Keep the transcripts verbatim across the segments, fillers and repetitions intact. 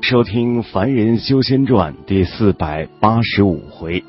收听《凡人修仙传》第四百八十五回。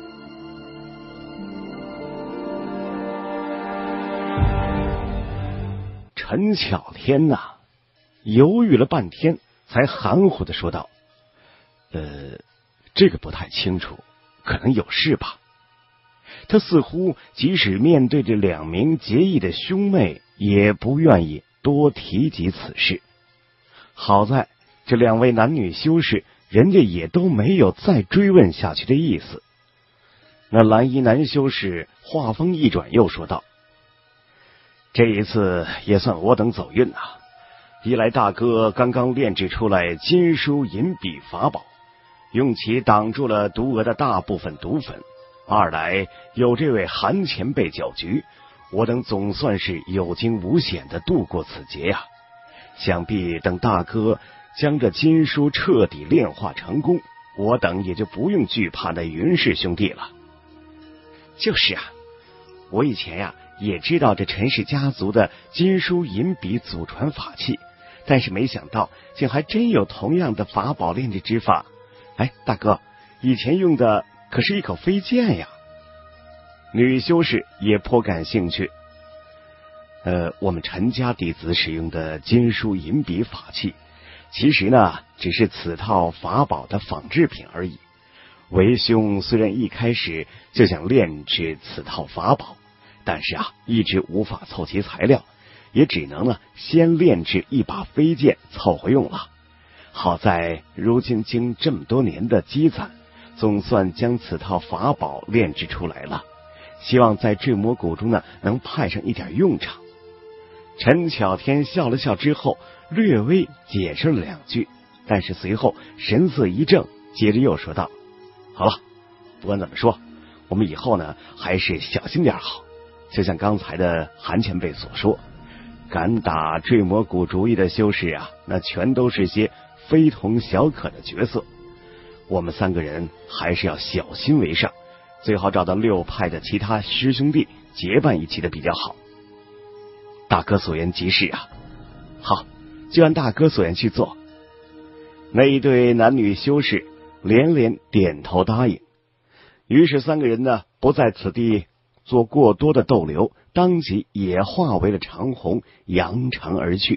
陈巧天呐、啊，犹豫了半天，才含糊的说道：“呃，这个不太清楚，可能有事吧。”他似乎即使面对着两名结义的兄妹，也不愿意多提及此事。好在这两位男女修士，人家也都没有再追问下去的意思。那蓝衣男修士话锋一转，又说道：“这一次也算我等走运啊！一来大哥刚刚炼制出来金书银笔法宝，用其挡住了毒蛾的大部分毒粉；二来有这位韩前辈搅局，我等总算是有惊无险的度过此劫呀、啊！想必等大哥将这金书彻底炼化成功，我等也就不用惧怕那云氏兄弟了。”就是啊，我以前呀、啊、也知道这陈氏家族的金书银笔祖传法器，但是没想到竟还真有同样的法宝炼制之法。哎，大哥，以前用的可是一口飞剑呀。女修士也颇感兴趣。呃，我们陈家弟子使用的金书银笔法器，其实呢，只是此套法宝的仿制品而已。为兄虽然一开始就想炼制此套法宝，但是啊，一直无法凑齐材料，也只能呢先炼制一把飞剑凑合用了。好在如今经这么多年的积攒，总算将此套法宝炼制出来了，希望在坠魔谷中呢能派上一点用场。陈巧天笑了笑之后，略微解释了两句，但是随后神色一正，接着又说道：“好了，不管怎么说，我们以后呢还是小心点好。就像刚才的韩前辈所说，敢打坠魔谷主意的修士啊，那全都是些非同小可的角色。我们三个人还是要小心为上，最好找到六派的其他师兄弟结伴一起的比较好。”大哥所言极是啊，好，就按大哥所言去做。那一对男女修士连连点头答应。于是三个人呢，不在此地做过多的逗留，当即也化为了长虹，扬长而去。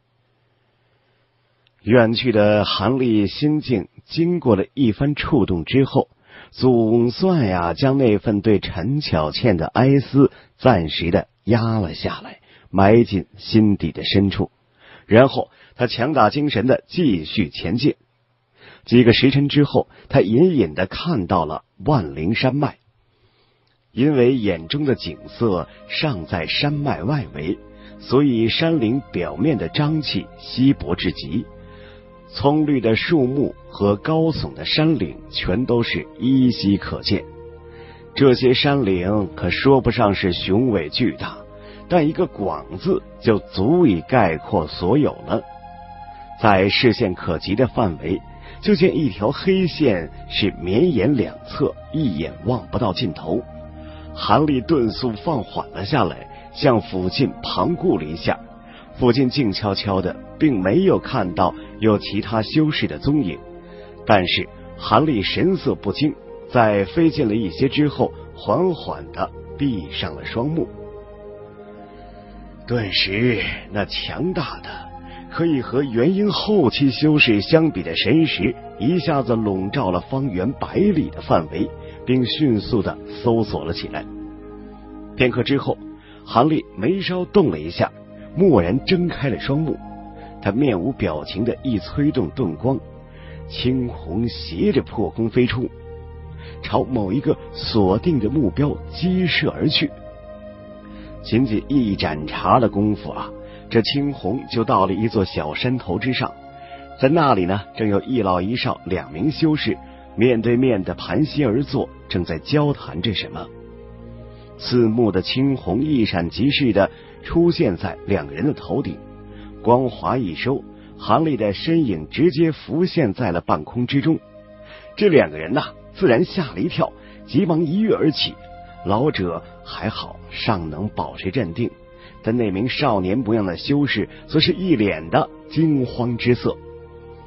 远去的韩立心境经过了一番触动之后，总算呀将那份对陈巧倩的哀思暂时的压了下来，埋进心底的深处。然后他强打精神的继续前进。几个时辰之后，他隐隐的看到了万灵山脉。因为眼中的景色尚在山脉外围，所以山岭表面的瘴气稀薄至极，葱绿的树木和高耸的山岭全都是依稀可见。这些山岭可说不上是雄伟巨大，但一个广字就足以概括所有了。在视线可及的范围，就见一条黑线是绵延两侧，一眼望不到尽头。韩立顿速放缓了下来，向附近旁顾了一下，附近静悄悄的，并没有看到有其他修士的踪影。但是韩立神色不惊，在飞近了一些之后，缓缓的闭上了双目。顿时那强大的可以和元婴后期修士相比的神识一下子笼罩了方圆百里的范围，并迅速的搜索了起来。片刻之后，韩立眉梢动了一下，蓦然睁开了双目。他面无表情的一催动遁光，青红斜着破空飞出，朝某一个锁定的目标激射而去。仅仅一盏茶的功夫啊，这青红就到了一座小山头之上。在那里呢，正有一老一少两名修士面对面的盘膝而坐，正在交谈着什么。刺目的青红一闪即逝的出现在两个人的头顶，光华一收，韩立的身影直接浮现在了半空之中。这两个人呐、啊，自然吓了一跳，急忙一跃而起。老者还好尚能保持镇定，但那名少年不样的修士则是一脸的惊慌之色。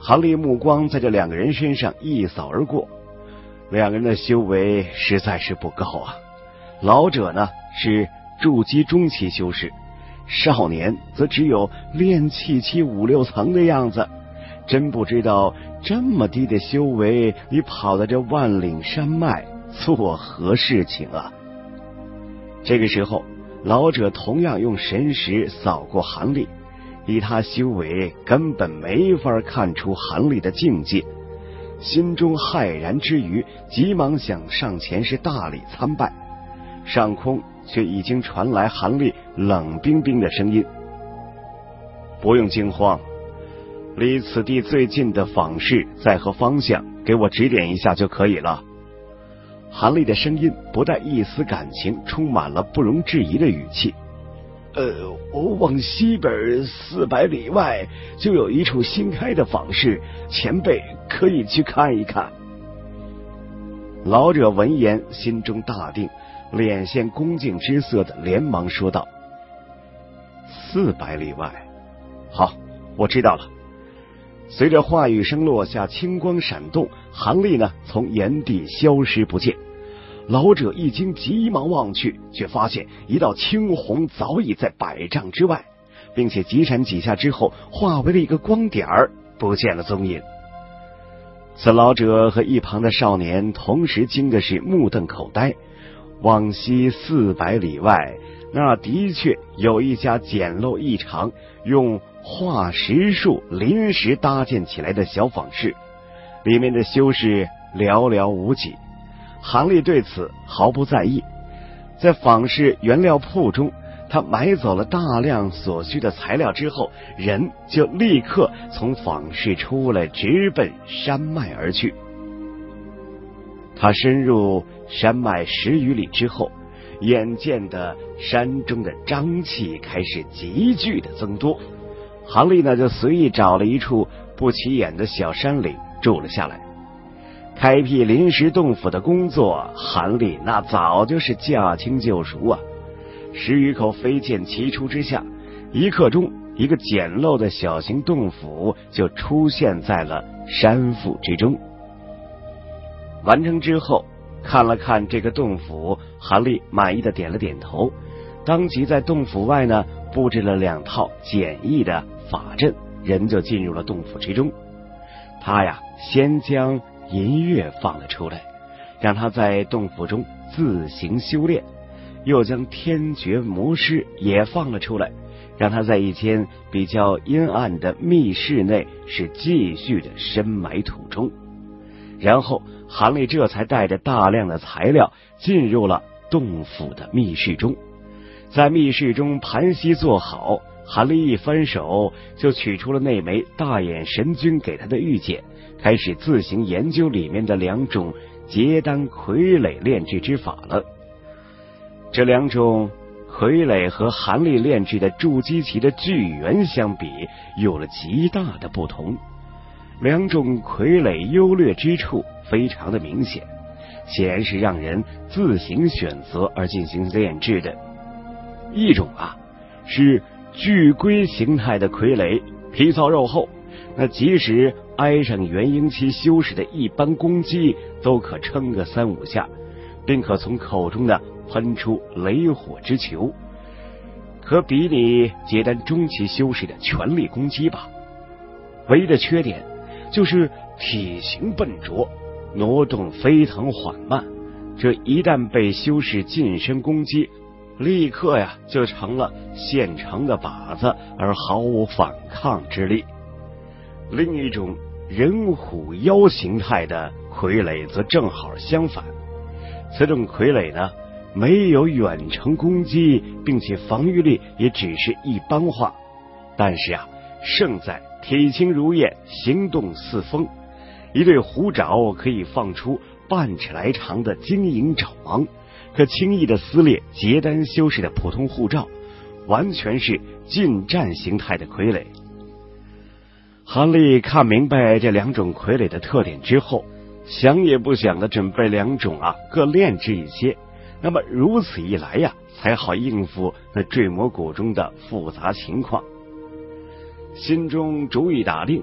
韩立目光在这两个人身上一扫而过，两个人的修为实在是不高啊。老者呢是筑基中期修士，少年则只有炼气期五六层的样子。真不知道这么低的修为，你跑到这万岭山脉做何事情啊？这个时候，老者同样用神识扫过韩立，以他修为根本没法看出韩立的境界，心中骇然之余，急忙想上前是大礼参拜。上空却已经传来韩立冷冰冰的声音：不用惊慌，离此地最近的坊市在何方向，给我指点一下就可以了。韩立的声音不带一丝感情，充满了不容置疑的语气。呃，我往西边四百里外就有一处新开的坊市，前辈可以去看一看。老者闻言心中大定，脸现恭敬之色的连忙说道：四百里外，好，我知道了。随着话语声落下，青光闪动，韩立呢从原地消失不见。老者一惊，急忙望去，却发现一道青红早已在百丈之外，并且急闪几下之后化为了一个光点儿，不见了踪影。此老者和一旁的少年同时惊的是目瞪口呆。往西四百里外，那的确有一家简陋异常，用化石树临时搭建起来的小坊市，里面的修士寥寥无几。韩立对此毫不在意，在坊市原料铺中，他买走了大量所需的材料之后，人就立刻从坊市出来，直奔山脉而去。他深入山脉十余里之后，眼见的山中的瘴气开始急剧的增多，韩立呢就随意找了一处不起眼的小山岭住了下来。开辟临时洞府的工作，韩立那早就是驾轻就熟啊。十余口飞剑齐出之下，一刻钟，一个简陋的小型洞府就出现在了山腹之中。完成之后，看了看这个洞府，韩立满意的点了点头，当即在洞府外呢布置了两套简易的法阵，人就进入了洞府之中。他呀先将银月放了出来，让他在洞府中自行修炼，又将天绝魔师也放了出来，让他在一间比较阴暗的密室内是继续的深埋土中。然后韩立这才带着大量的材料进入了洞府的密室中。在密室中盘膝坐好，韩立一翻手就取出了那枚大眼神君给他的玉简，开始自行研究里面的两种结丹傀儡炼制之法了。这两种傀儡和韩立炼制的筑基期的巨猿相比，有了极大的不同。两种傀儡优劣之处非常的明显，显然是让人自行选择而进行炼制的。一种啊是巨龟形态的傀儡，皮糙肉厚，那即使挨上元婴期修士的一般攻击，都可撑个三五下，并可从口中呢喷出雷火之球，可比拟结丹中期修士的全力攻击吧。唯一的缺点就是体型笨拙，挪动飞腾缓慢，这一旦被修士近身攻击，立刻呀就成了现成的靶子，而毫无反抗之力。另一种人虎妖形态的傀儡则正好相反，此种傀儡呢没有远程攻击，并且防御力也只是一般化，但是啊胜在体轻如燕，行动似风，一对虎爪可以放出半尺来长的晶莹爪芒，可轻易的撕裂结丹修士的普通护罩，完全是近战形态的傀儡。韩立看明白这两种傀儡的特点之后，想也不想的准备两种啊各炼制一些，那么如此一来呀，才好应付那坠魔谷中的复杂情况。心中主意打定，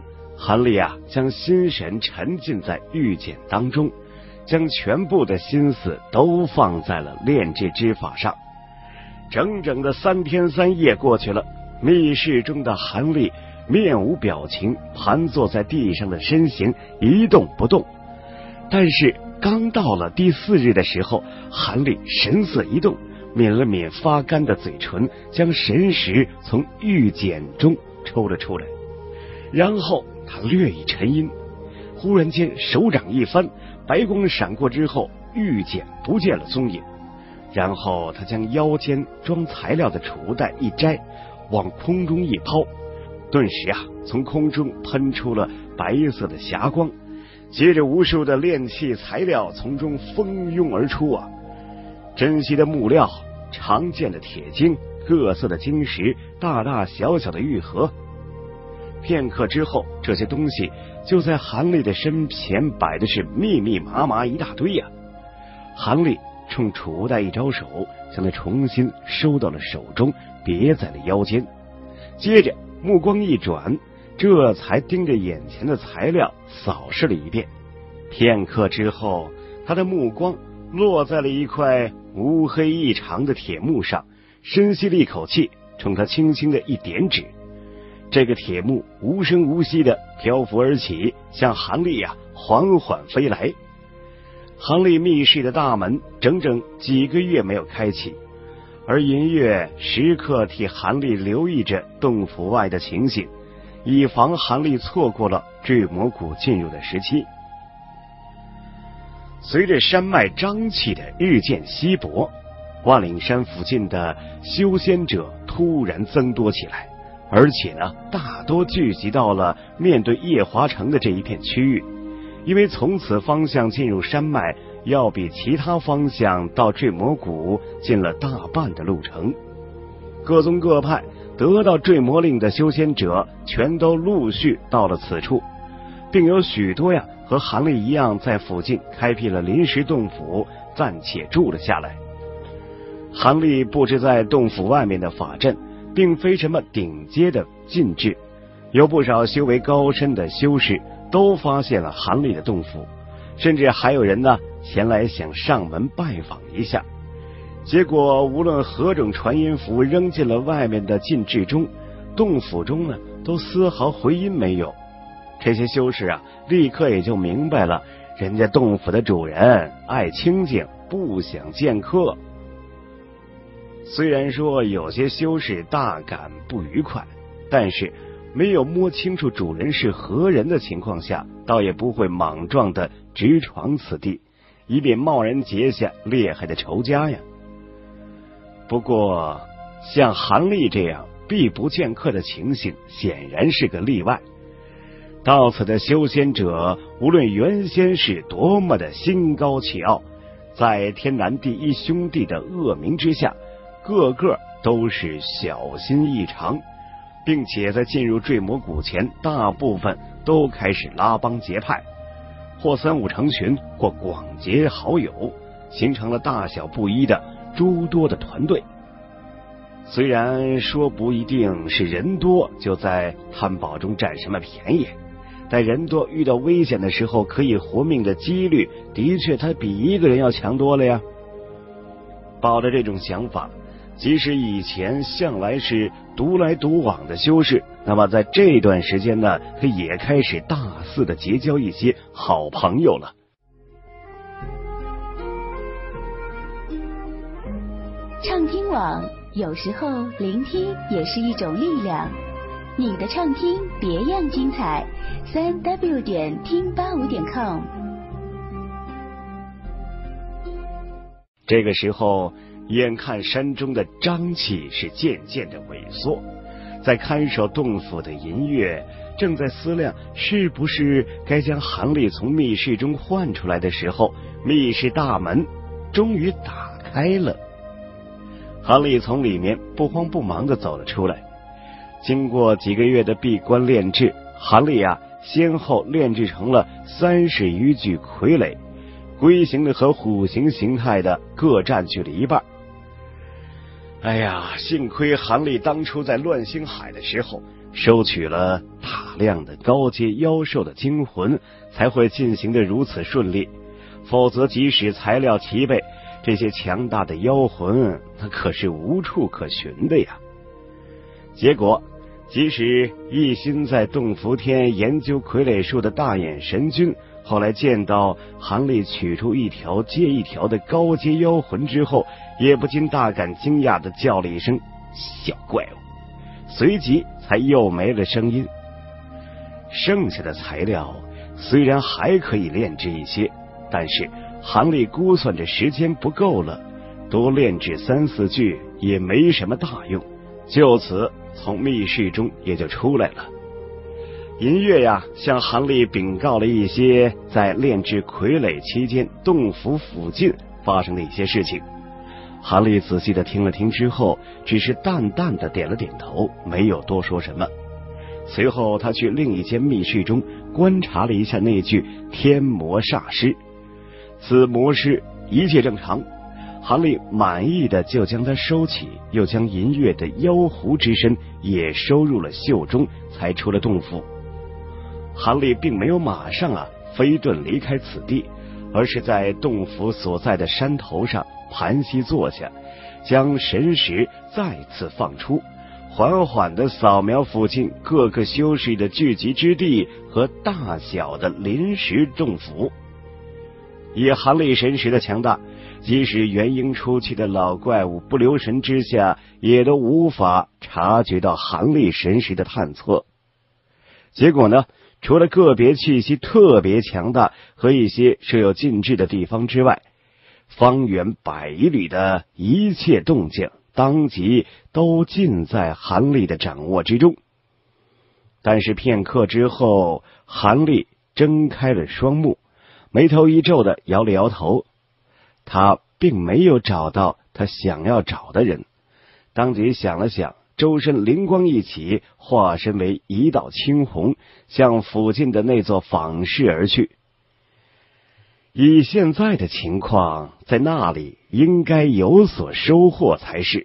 韩立啊，将心神沉浸在御剑当中，将全部的心思都放在了炼制之法上。整整的三天三夜过去了，密室中的韩立面无表情，盘坐在地上的身形一动不动。但是刚到了第四日的时候，韩立神色一动，抿了抿发干的嘴唇，将神识从玉简中抽了出来，然后他略一沉吟，忽然间手掌一翻，白光闪过之后，玉简不见了踪影。然后他将腰间装材料的储袋一摘，往空中一抛，顿时啊，从空中喷出了白色的霞光，接着无数的炼器材料从中蜂拥而出啊，珍稀的木料，常见的铁晶，各色的晶石，大大小小的玉盒。片刻之后，这些东西就在韩立的身前摆的是密密麻麻一大堆呀、啊。韩立冲储袋一招手，将它重新收到了手中，别在了腰间。接着目光一转，这才盯着眼前的材料扫视了一遍。片刻之后，他的目光落在了一块乌黑异常的铁木上，深吸了一口气，冲他轻轻的一点指。这个铁木无声无息的漂浮而起，向韩立啊缓缓飞来。韩立密室的大门整整几个月没有开启，而银月时刻替韩立留意着洞府外的情形，以防韩立错过了坠魔谷进入的时期。随着山脉瘴气的日渐稀薄，万岭山附近的修仙者突然增多起来，而且呢，大多聚集到了面对夜华城的这一片区域。因为从此方向进入山脉要比其他方向到坠魔谷近了大半的路程，各宗各派得到坠魔令的修仙者全都陆续到了此处，并有许多呀和韩立一样在附近开辟了临时洞府，暂且住了下来。韩立布置在洞府外面的法阵并非什么顶阶的禁制，有不少修为高深的修士都发现了韩立的洞府，甚至还有人呢前来想上门拜访一下。结果无论何种传音符扔进了外面的禁制中，洞府中呢都丝毫回音没有。这些修士啊立刻也就明白了，人家洞府的主人爱清静，不想见客。虽然说有些修士大感不愉快，但是没有摸清楚主人是何人的情况下，倒也不会莽撞的直闯此地，以免贸然结下厉害的仇家呀。不过像韩立这样避不见客的情形显然是个例外。到此的修仙者无论原先是多么的心高气傲，在天南第一兄弟的恶名之下，个个都是小心异常，并且在进入坠魔谷前，大部分都开始拉帮结派，或三五成群，或广结好友，形成了大小不一的诸多的团队。虽然说不一定是人多就在贪宝中占什么便宜，但人多遇到危险的时候可以活命的几率，的确它比一个人要强多了呀。抱着这种想法，即使以前向来是独来独往的修士，那么在这段时间呢，他也开始大肆的结交一些好朋友了。 畅听网，有时候聆听也是一种力量。你的畅听别样精彩，三 w 点听八五点 com。 这个时候，眼看山中的瘴气是渐渐的萎缩，在看守洞府的银月正在思量是不是该将韩立从密室中唤出来的时候，密室大门终于打开了。韩立从里面不慌不忙地走了出来。经过几个月的闭关炼制，韩立啊先后炼制成了三十余具傀儡，龟形的和虎形形态的各占据了一半。哎呀，幸亏韩立当初在乱星海的时候收取了大量的高阶妖兽的精魂，才会进行的如此顺利。否则即使材料齐备，这些强大的妖魂那可是无处可寻的呀。结果即使一心在洞府天研究傀儡术的大眼神君，后来见到韩立取出一条接一条的高阶妖魂之后，也不禁大感惊讶地叫了一声小怪物，随即才又没了声音。剩下的材料虽然还可以炼制一些，但是韩立估算着时间不够了，多炼制三四具也没什么大用，就此从密室中也就出来了。银月呀，向韩立禀告了一些在炼制傀儡期间洞府附近发生的一些事情。韩立仔细的听了听之后，只是淡淡的点了点头，没有多说什么。随后他去另一间密室中观察了一下那具天魔煞尸，此魔尸一切正常，韩立满意的就将它收起，又将银月的妖狐之身也收入了袖中，才出了洞府。韩立并没有马上啊飞遁离开此地，而是在洞府所在的山头上盘膝坐下，将神识再次放出，缓缓地扫描附近各个修士的聚集之地和大小的临时洞府。以韩立神识的强大，即使元婴初期的老怪物不留神之下，也都无法察觉到韩立神识的探测。结果呢，除了个别气息特别强大和一些设有禁制的地方之外，方圆百里的一切动静当即都尽在韩立的掌握之中。但是片刻之后，韩立睁开了双目，眉头一皱的摇了摇头，他并没有找到他想要找的人。当即想了想，周身灵光一起，化身为一道青红，向附近的那座坊室而去。以现在的情况，在那里应该有所收获才是。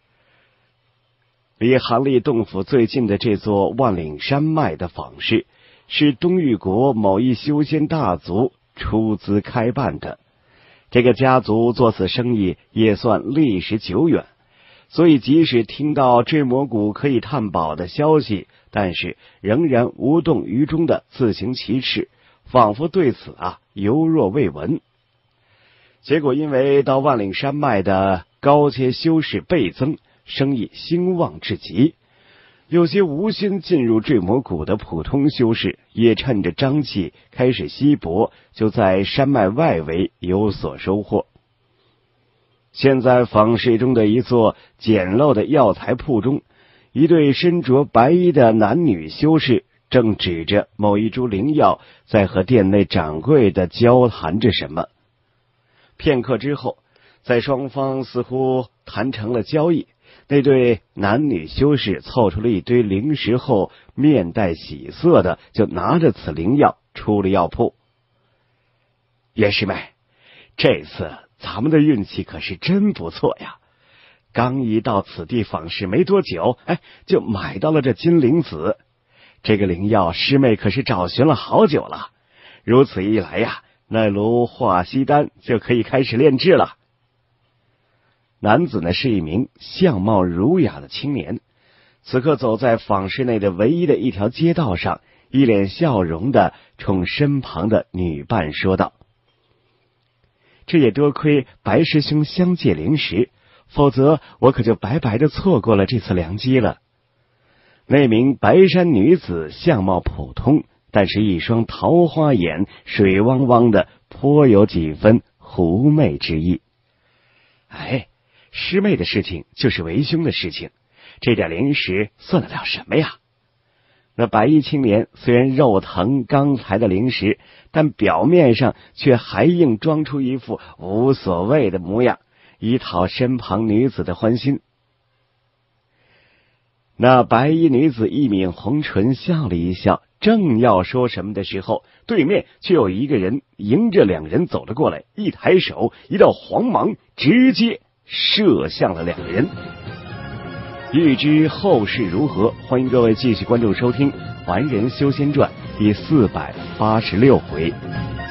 离韩立洞府最近的这座万岭山脉的坊室，是东域国某一修仙大族出资开办的。这个家族做此生意也算历史久远，所以即使听到坠魔谷可以探宝的消息，但是仍然无动于衷的自行其事，仿佛对此啊犹若未闻。结果因为到万岭山脉的高阶修士倍增，生意兴旺至极，有些无心进入坠魔谷的普通修士也趁着瘴气开始稀薄，就在山脉外围有所收获。现在坊室中的一座简陋的药材铺中，一对身着白衣的男女修士正指着某一株灵药，在和店内掌柜的交谈着什么。片刻之后，在双方似乎谈成了交易，那对男女修士凑出了一堆灵石后，面带喜色的就拿着此灵药出了药铺。袁师妹，这次咱们的运气可是真不错呀！刚一到此地访视没多久，哎，就买到了这金灵子。这个灵药师妹可是找寻了好久了，如此一来呀，那炉化息丹就可以开始炼制了。男子呢是一名相貌儒雅的青年，此刻走在坊室内的唯一的一条街道上，一脸笑容的冲身旁的女伴说道：这也多亏白师兄相借灵石，否则我可就白白的错过了这次良机了。那名白衫女子相貌普通，但是一双桃花眼水汪汪的，颇有几分狐媚之意。哎，师妹的事情就是为兄的事情，这点灵石算得了什么呀？那白衣青年虽然肉疼刚才的灵石，但表面上却还硬装出一副无所谓的模样，以讨身旁女子的欢心。那白衣女子一抿红唇笑了一笑，正要说什么的时候，对面却有一个人迎着两人走了过来，一抬手，一道黄芒直接射向了两人。 欲知后事如何，欢迎各位继续关注收听《凡人修仙传》第四百八十六回。